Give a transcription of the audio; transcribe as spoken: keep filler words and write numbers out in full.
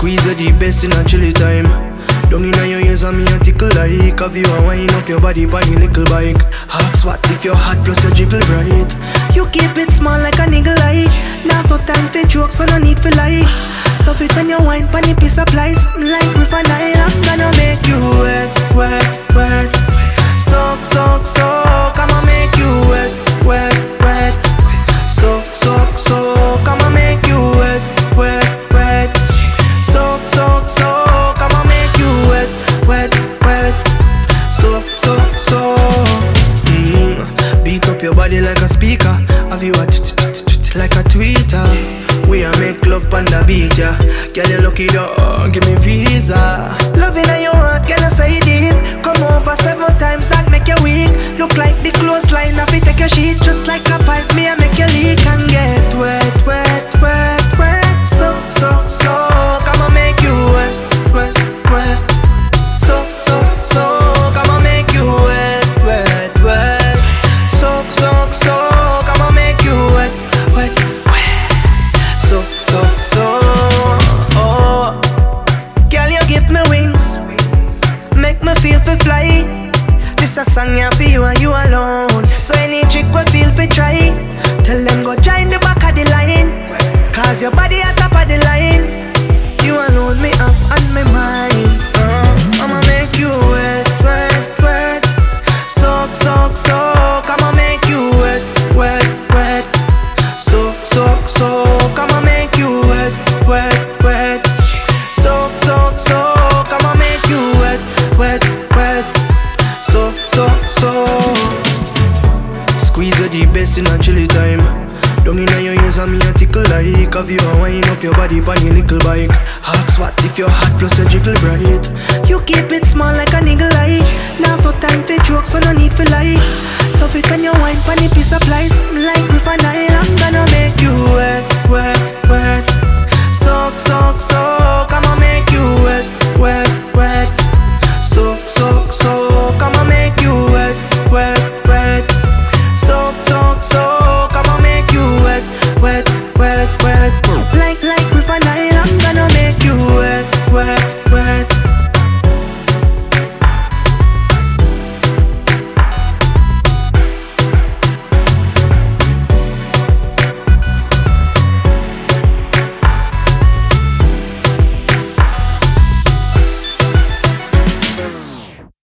Squeeze you the best in a chilly time. Down inna your ears and me a tickle like. Have you a wind up your body by your little bike. Ask what if you're hot plus you jiggle bright. You keep it small like a niggle eye. Now no time for jokes so no need for lie. Love it when you wine pan the piece of lies. Like Riff and I, I'm gonna make you wet, wet, wet. Soak, soak, soak, I'ma make you wet, wet, wet. Soak, soak, soak, I'ma make you wet, wet, wet. Soak, soak, soak, I'ma make you wet, wet, wet. Soak, soak, soak. Mm. Beat up your body like a speaker. Have you a t-t-t-t like a tweeter? We a make love on the beach, yeah. Girl, you lucky dog, give me visa. Loving on your heart, girl, I say deep. Come over several times, that make you weak. Look like the clothesline, if it take your sheet. Just like a pipe, me I make you leak and get wet, wet, wet, wet. So, so, so, I'ma make you wet, wet, wet. So, so, so, I'ma make you wet, wet, wet. So, so, so, I'ma make you wet, wet, wet. So, so, so, oh. Girl, you give me wings, make me feel for fly. This a song ya for you and you alone. So any chick will feel for try. Tell them go join the back of the line. Cause your body at top of the line. You alone me up on my mind. uh, I'ma make you wet, wet, wet. Soak, soak, soak, I'ma make you wet, wet, wet. Soak, soak, soak, I'ma make you wet, wet, wet. Soak, soak, soak, I'ma make you wet, wet, wet. So, so, so. Squeeze you the best in a chilly time. Down inna your ears and me a tickle like. Have you a wind up your body by your little bike. Ask what if you're hot plus you jiggle bright. You keep it small like a niggle eye. Now no time for jokes so no need for lie. Love it when you wine pan the piece of lies. Like Riff and I.